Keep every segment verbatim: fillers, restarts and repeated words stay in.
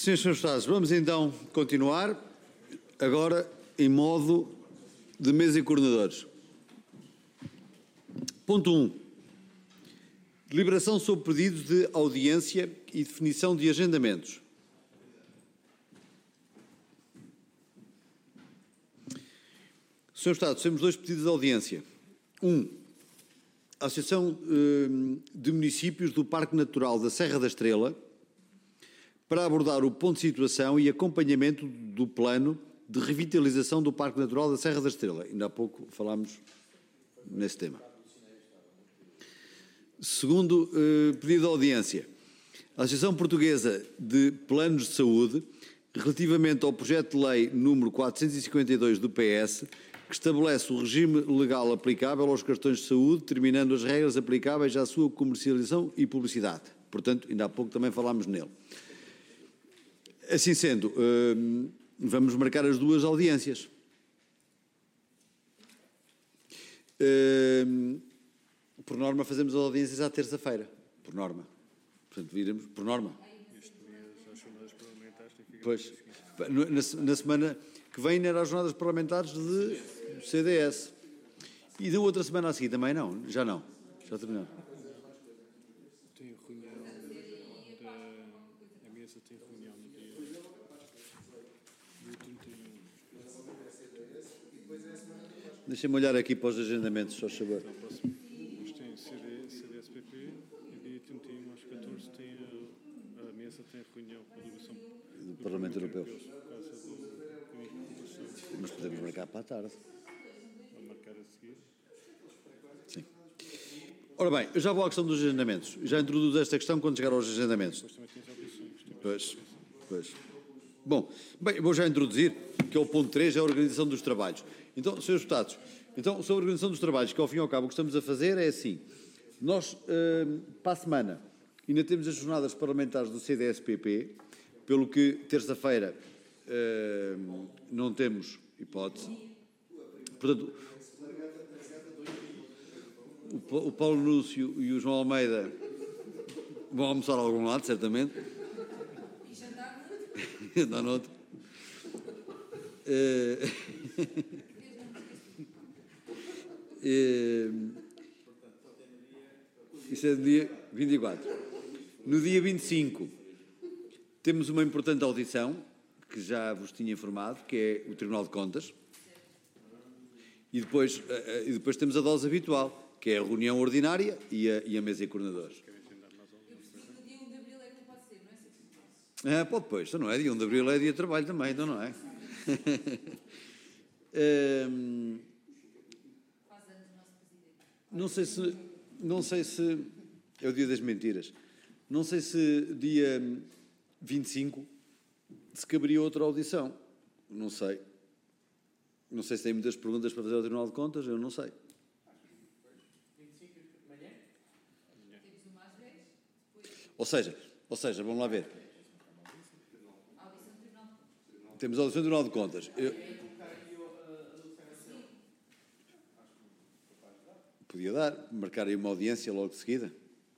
Senhores Deputados, vamos então continuar, agora em modo de mesa e coordenadores. Ponto um. Deliberação sobre pedidos de audiência e definição de agendamentos. Senhores Deputados, temos dois pedidos de audiência. Um, a Associação eh, de Municípios do Parque Natural da Serra da Estrela, para abordar o ponto de situação e acompanhamento do plano de revitalização do Parque Natural da Serra da Estrela. Ainda há pouco falámos nesse tema. Segundo eh, pedido de audiência, a Associação Portuguesa de Planos de Saúde, relativamente ao projeto de lei número quatrocentos e cinquenta e dois do P S, que estabelece o regime legal aplicável aos cartões de saúde, determinando as regras aplicáveis à sua comercialização e publicidade. Portanto, ainda há pouco também falámos nele. Assim sendo, vamos marcar as duas audiências. Por norma, fazemos as audiências à terça-feira. Por norma. Portanto, viremos, por norma. Pois, na, na semana que vem era as jornadas parlamentares de C D S. E da outra semana a seguir também não? Já não. Já terminou. Tem reunião da... A mesa tem reunião no dia... trinta e um. Deixa-me olhar aqui para os agendamentos, só saber. Então, próximo. Mas tem C D S P P e dia trinta e um às catorze tem a, a mesa tem reunião com a delegação do Parlamento Europeu. Por causa do... Mas podemos marcar para a tarde. Vou marcar a seguir. Sim. Ora bem, eu já vou à questão dos agendamentos. Já introduzo esta questão quando chegar aos agendamentos. Depois também tens audições. Pois, pois. Bom, bem, vou já introduzir, que é o ponto três, é a organização dos trabalhos. Então, senhores deputados, então, sobre a organização dos trabalhos, que ao fim e ao cabo o que estamos a fazer é assim, nós, eh, para a semana, ainda temos as jornadas parlamentares do C D S P P, pelo que terça-feira eh, não temos hipótese. Portanto, o, o Paulo Núcio e o João Almeida vão almoçar a algum lado, certamente. Dá nota. Uh, uh, isso é do dia vinte e quatro. No dia vinte e cinco temos uma importante audição, que já vos tinha informado, que é o Tribunal de Contas. E depois, uh, uh, e depois temos a dose habitual, que é a reunião ordinária e a, e a mesa de coordenadores. Dia um de abril é que não pode ser, não é? Ah, pode, pois, então não é dia um de abril, é dia de trabalho também, então não é? um, não sei se, não sei se, é o dia das mentiras, não sei se dia vinte e cinco se caberia outra audição, não sei. Não sei se tem muitas perguntas para fazer ao Tribunal de Contas, eu não sei. vinte e cinco de manhã? Temos uma às dez. Ou seja, ou seja, vamos lá ver. Audição do Tribunal de Contas. Temos a audição do Tribunal de Contas. Eu... Podia dar, marcar aí uma audiência logo de seguida.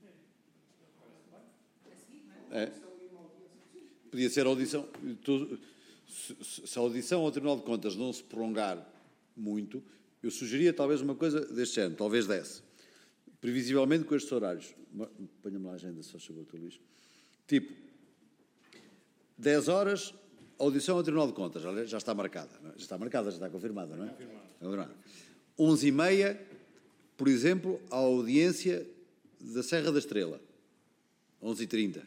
É. Podia ser a audição. Se a audição ao Tribunal de Contas não se prolongar muito, eu sugeria talvez uma coisa deste ano, talvez desse. Previsivelmente com estes horários. Ponha-me lá a agenda, só chegou o teu Luís. Tipo, dez horas, audição ao Tribunal de Contas. Já está marcada. Já está marcada, já está confirmada, não é? Confirmada. onze e meia, por exemplo, a audiência da Serra da Estrela. onze e trinta.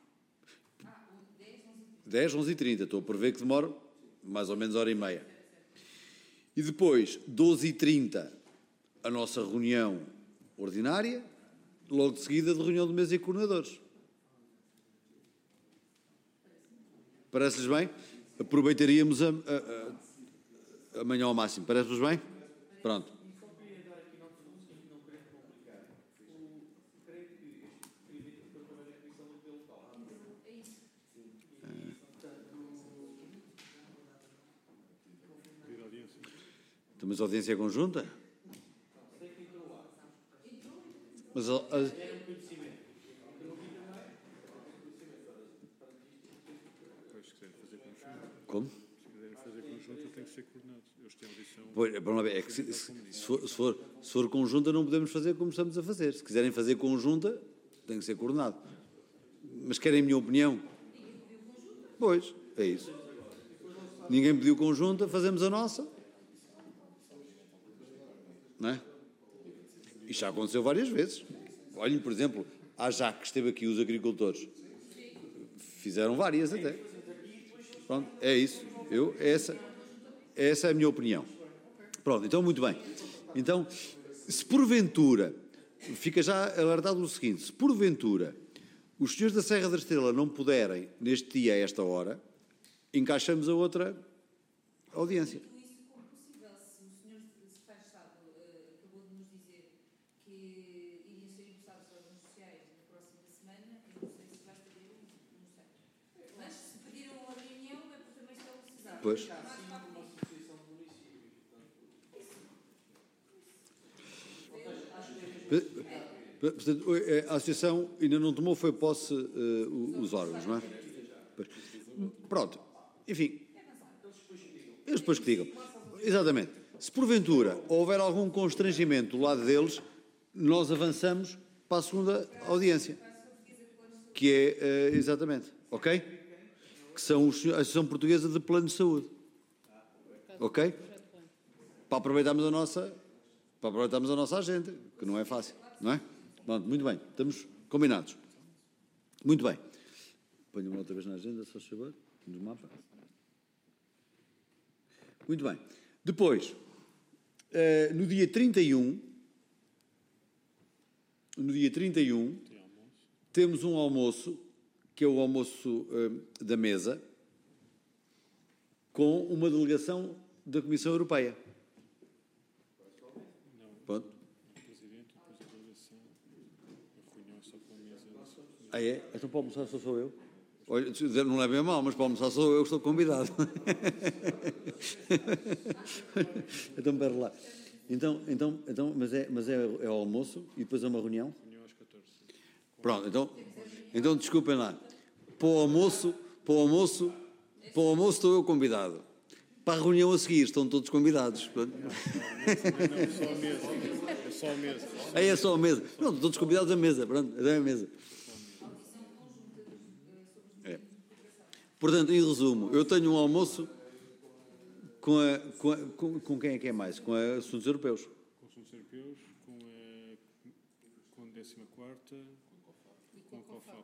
dez, onze e trinta. Estou a prever que demora mais ou menos hora e meia. E depois, doze e trinta, a nossa reunião ordinária, logo de seguida de reunião de mesa e coordenadores. Parece-lhes bem? Aproveitaríamos a, a, a, amanhã ao máximo. Parece-vos bem? Pronto. Mas a audiência conjunta? Mas a, a... coordenado. Eles têm audição. Pois, vamos lá ver, é que se, se, se, for, se, for, se for conjunta não podemos fazer como estamos a fazer. Se quiserem fazer conjunta, tem que ser coordenado. Mas querem a minha opinião? Pois, é isso. Ninguém pediu conjunta, fazemos a nossa. Não é? Isto já aconteceu várias vezes. Olhem, por exemplo, a Jaque, que esteve aqui, os agricultores. Fizeram várias até. Pronto, é isso. Eu, essa, essa é a minha opinião. Pronto, então muito bem. Então, se porventura, fica já alertado o seguinte, se porventura os senhores da Serra da Estrela não puderem, neste dia, a esta hora, encaixamos a outra audiência. Isso como possível, se o senhor secretário de Estado acabou de nos dizer que iriam ser emprestados aos órgãos sociais na próxima semana, eu não sei se vai fazer isso, não sei. Mas se pediram a reunião é porque também estão precisados. Pois. Portanto, a associação ainda não tomou, foi posse uh, os órgãos, não é? Pois. Pronto. Enfim. Eles depois que digam. Exatamente. Se porventura houver algum constrangimento do lado deles, nós avançamos para a segunda audiência. Que é, uh, exatamente, ok? Que são os, a Associação Portuguesa de Plano de Saúde. Ok? Para aproveitarmos a nossa, para aproveitarmos a nossa agenda, que não é fácil, não é? Pronto, muito bem, estamos combinados. Muito bem. Ponho-me outra vez na agenda, só favor, no mapa. Muito bem. Depois, uh, no dia trinta e um, no dia trinta e um, temos um almoço, que é o almoço uh, da mesa, com uma delegação da Comissão Europeia. Pronto. Ah, é? Então para almoçar só sou eu? Olha, não levem a mal, mas para almoçar sou eu que estou convidado. Então, pera lá. Então, então, então, mas é, mas é, é o almoço e depois é uma reunião? Reunião às catorze. Pronto, então, então desculpem lá. Para o almoço, para o almoço, para o almoço estou eu convidado. Para a reunião a seguir estão todos convidados. Não, é só a mesa. É só a mesa. Aí é só a mesa. Pronto, todos convidados à mesa. Pronto, é a mesa. É. Portanto, em resumo, eu tenho um almoço com, a, com, a, com, com quem é que é mais? Com a assuntos europeus. Com os assuntos europeus, com a, com a décima quarta e com a COFAP.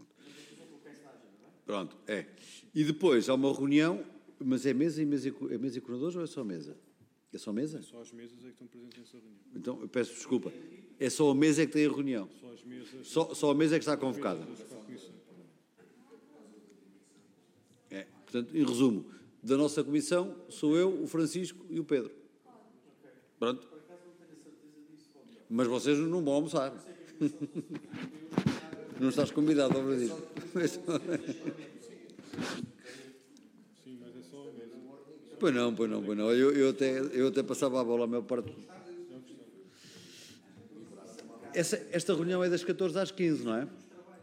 Pronto, é. E depois há uma reunião, mas é mesa e mesa, é mesa e coordenadores ou é só mesa? É só mesa? Só as mesas é que estão presentes nessa reunião. Então, eu peço desculpa. É só a mesa é que tem a reunião? Só as mesas. Só, só a mesa é que está convocada? É. Portanto, em resumo, da nossa comissão sou eu, o Francisco e o Pedro. Pronto. Mas vocês não vão almoçar. Não estás convidado, ao Francisco. Sim, mas é só a mesa. Pois não, pois não, pois não. Eu, eu, até, eu até passava a bola a maior parte. Essa, esta reunião é das catorze às quinze, não é?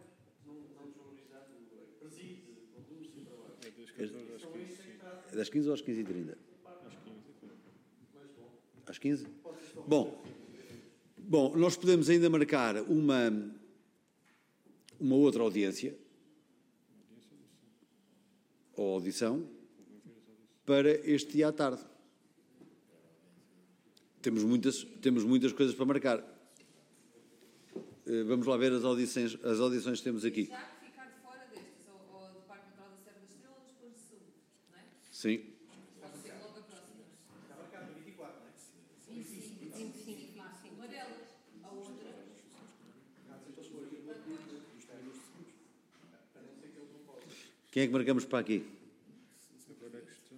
É das quinze ou às quinze e trinta? Às quinze? Bom, bom, nós podemos ainda marcar uma, uma outra audiência, ou audição, para este dia à tarde. Temos muitas, temos muitas coisas para marcar. Vamos lá ver as audições, as audições que temos aqui. Já que ficar de fora destes, ou, ou do Parque Natural da Serra da Estrela, ou dos planos de saúde, não é? Sim. Pode ser logo a próxima. Está marcado vinte e quatro, não é? vinte e cinco, vinte e cinco, máximo. Uma delas, a outra. Quem é que marcamos para aqui? Agora a questão.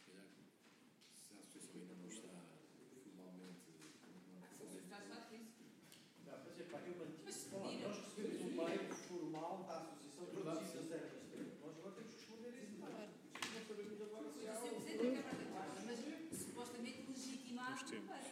Mas supostamente legitimado para.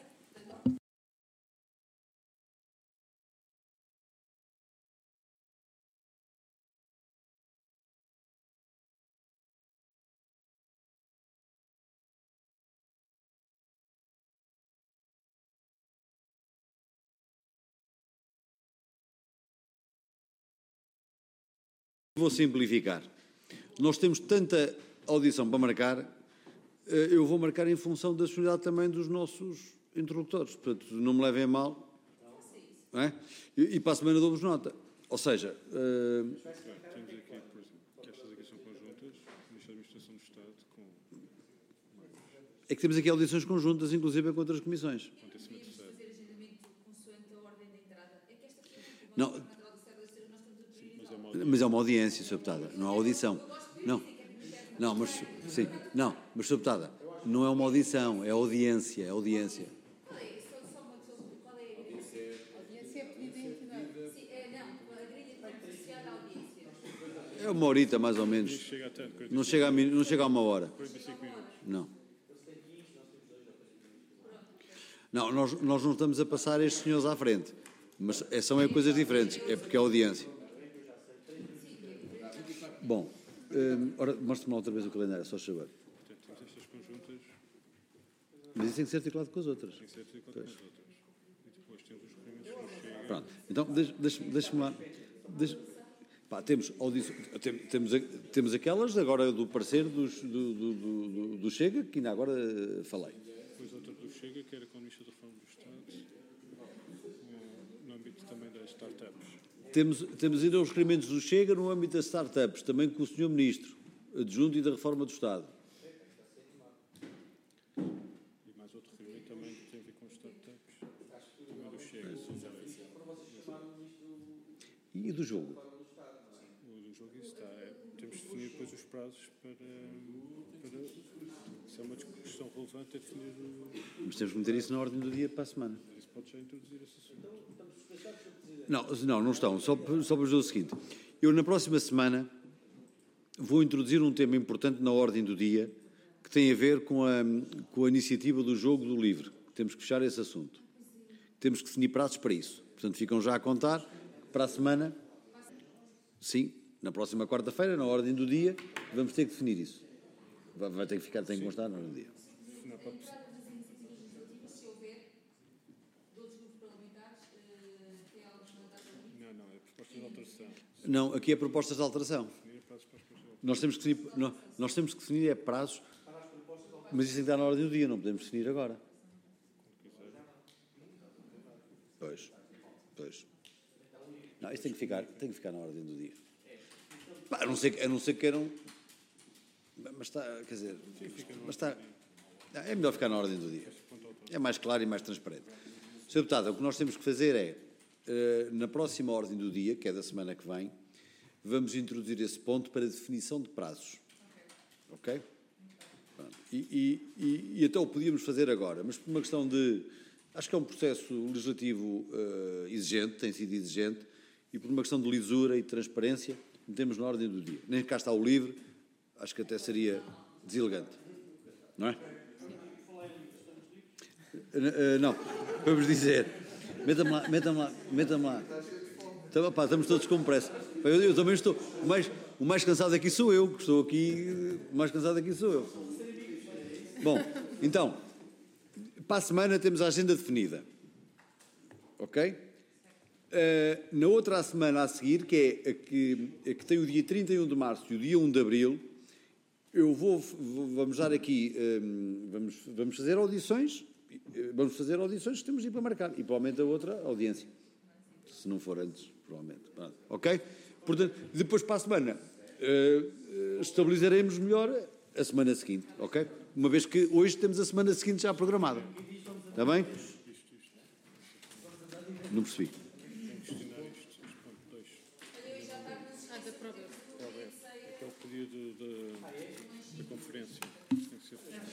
Vou simplificar. Nós temos tanta audição para marcar, eu vou marcar em função da disponibilidade também dos nossos interlocutores. Portanto, não me levem a mal. Não é? E, e para a semana dou-vos nota. Ou seja... Uh... Temos aqui, por exemplo, que estas aqui são conjuntas, Ministério da Administração do Estado, com... É que temos aqui audições conjuntas, inclusive com outras comissões. Podíamos fazer agendamento consoante a ordem de entrada. É que esta fica... Não... Mas é uma Mas é uma audiência, senhora Deputada, não há audição. Não, não, mas sim, não, mas senhora Deputada, não é uma audição, é audiência, é audiência. Qual é isso? Só uma questão. Qual é a audiência? A audiência é pedida em entidade. Sim, é, não, a grelha de beneficiar a audiência. É uma horita, mais ou Nem menos. chega a tanto, quarenta e cinco Não chega a, mi- não chega a uma hora. quarenta e cinco minutos. Não. Não, nós, nós não estamos a passar estes senhores à frente. Mas é, são é coisas diferentes. É porque é audiência. Bom, hum, ora, mostre-me lá outra vez o calendário, só saber. Portanto, temos estas conjuntas, Mas isso tem que ser articulado com as outras. tem que ser articulado com as outras. E depois temos os requerimentos que nos chegam. Pronto, então deixa- deixa- deixa-me lá. Deixa, pá, temos, audição, tem- temos, a- temos aquelas agora do parecer dos, do, do, do, do- do Chega, que ainda agora eh, falei. Depois outra do Chega, que era com o Ministro da Reforma do Estado, no, no âmbito também das startups. Temos, temos ainda os requerimentos do Chega no âmbito das startups, também com o senhor Ministro, adjunto e da Reforma do Estado. E mais outro requerimento também que tem a ver com startups, também do Chega. E do jogo? O do jogo isso está. É, temos de definir depois os prazos para, para. Se é uma questão relevante, é definir. o- Mas temos que meter isso na ordem do dia para a semana. Isso pode já introduzir esse assunto. Não, não, não estão. Só, só para dizer o seguinte. Eu, na próxima semana, vou introduzir um tema importante na ordem do dia que tem a ver com a, com a iniciativa do jogo do livre. Temos que fechar esse assunto. Temos que definir prazos para isso. Portanto, ficam já a contar para a semana. Sim, na próxima quarta-feira, na ordem do dia, vamos ter que definir isso. Vai, vai ter que ficar, tem que constar na ordem do dia. Não, pode- Se houver de outros grupos parlamentares, eh, tem alguma data limite? não, não, é propostas de alteração. Não, aqui é propostas de alteração. Definir prazos para as pessoas. Nós temos que definir, nós, nós temos que definir é prazos, mas isso tem que estar na ordem do dia, não podemos definir agora. Pois, pois. Não, isso tem que ficar, tem que ficar na ordem do dia. Pá, a não ser, que- a não ser que queiram... Mas está, quer dizer... Mas está... É melhor ficar na ordem do dia. É mais claro e mais transparente. senhor Deputado, o que nós temos que fazer é, eh, na próxima ordem do dia, que é da semana que vem, vamos introduzir esse ponto para definição de prazos. Ok? Pronto. E, e, e, e então o podíamos fazer agora, mas por uma questão de... Acho que é um processo legislativo eh, exigente, tem sido exigente, e por uma questão de lisura e de transparência, metemos na ordem do dia. Nem cá está o livre, acho que até seria deselegante. Não é? Uh, não, vamos dizer, meta-me lá, meta-me lá, meta-me lá. Então, pá, estamos todos com pressa. Pá, Eu, eu também estou, o mais, o mais cansado aqui sou eu, que estou aqui, o mais cansado aqui sou eu. Bom, então, para a semana temos a agenda definida, ok? Uh, na outra semana a seguir, que é a que, a que tem o dia trinta e um de março e o dia um de abril, eu vou, vou- vamos dar aqui, um, vamos, vamos fazer audições, vamos fazer audições que temos de ir para marcar, e provavelmente a outra audiência, se não for antes, provavelmente. Pronto. Ok? Portanto, depois para a semana uh, estabilizaremos melhor a semana seguinte, ok? Uma vez que hoje temos a semana seguinte já programada. Está bem? Não percebi. Questionar isto, este ponto dois. Ah, da prova. Que é o pedido da, da conferência. Tem que ser feito.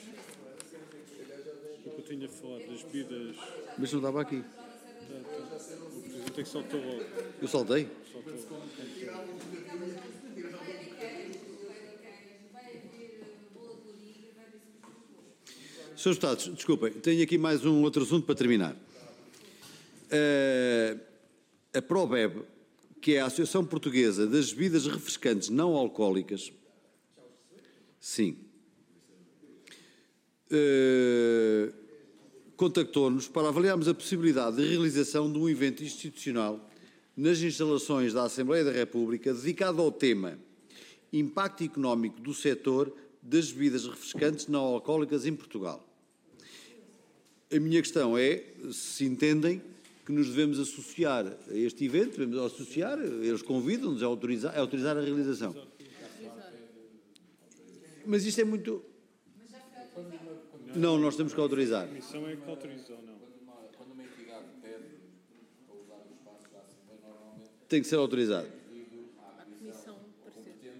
O que eu tinha falado das bebidas. Mas não estava aqui. O Presidente é que saltou logo. Eu saltei. Saltou. senhores Deputados, desculpem, tenho aqui mais um outro assunto para terminar. Uh, a ProBeb, que é a Associação Portuguesa das Bebidas Refrescantes Não Alcoólicas, sim, uh, contactou-nos para avaliarmos a possibilidade de realização de um evento institucional nas instalações da Assembleia da República dedicado ao tema Impacto Económico do setor das bebidas refrescantes não alcoólicas em Portugal. A minha questão é se entendem que nos devemos associar a este evento, devemos associar, eles convidam-nos a autorizar, a autorizar a realização. Mas isto é muito... Não, nós temos que autorizar. A comissão é que autoriza ou não? Tem que ser autorizado. A comissão parecer.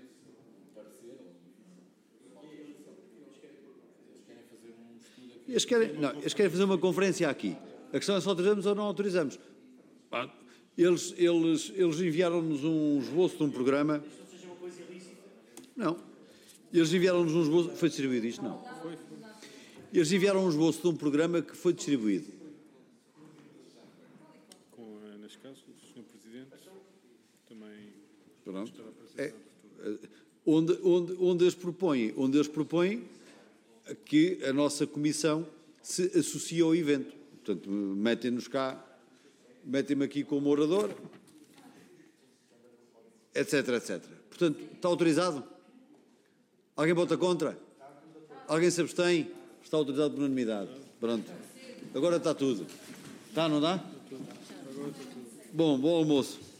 Eles querem, não, eles querem fazer uma conferência aqui. A questão é se autorizamos ou não autorizamos. Eles, eles, eles enviaram-nos um esboço de um programa. Não. Eles enviaram-nos um esboço. Foi distribuído isto? Não. Eles enviaram um esboço de um programa que foi distribuído. Com, neste caso, o senhor Presidente também Pronto. estará presente É, na abertura. onde, onde, onde, eles propõem, onde eles propõem que a nossa comissão se associe ao evento. Portanto, metem-nos cá, metem-me aqui como orador, etc, etcétera. Portanto, está autorizado? Alguém vota contra? Alguém se abstém? Está autorizado por unanimidade. Pronto. Agora está tudo. Está, não dá? Bom, bom almoço.